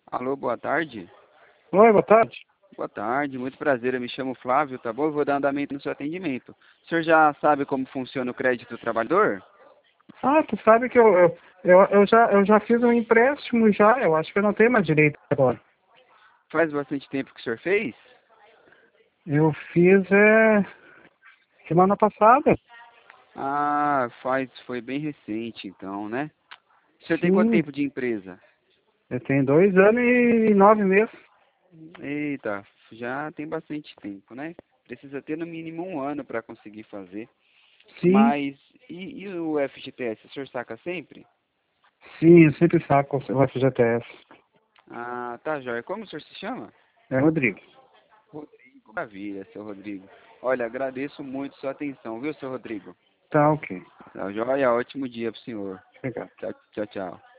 Alô, boa tarde. Oi, boa tarde. Boa tarde, muito prazer. Eu me chamo Flávio, tá bom? Eu vou dar andamento no seu atendimento. O senhor já sabe como funciona o crédito do trabalhador? Ah, tu sabe que eu já fiz um empréstimo já, eu acho que eu não tenho mais direito agora. Faz bastante tempo que o senhor fez? Eu fiz semana passada. Ah, foi bem recente então, né? O senhor tem quanto Sim, tempo de empresa? eu tenho 2 anos e 9 meses. Eita, já tem bastante tempo, né? Precisa ter no mínimo um ano para conseguir fazer. Sim, Mas, e o FGTS, o senhor saca sempre? sim, eu sempre saco o FGTS. Ah, tá, joia. Como o senhor se chama? É, Rodrigo. Rodrigo. Maravilha, seu Rodrigo. Olha, agradeço muito sua atenção, viu, seu Rodrigo? Tá, ok. Tá, joia, ótimo dia pro senhor. Obrigado. Tchau, tchau, tchau.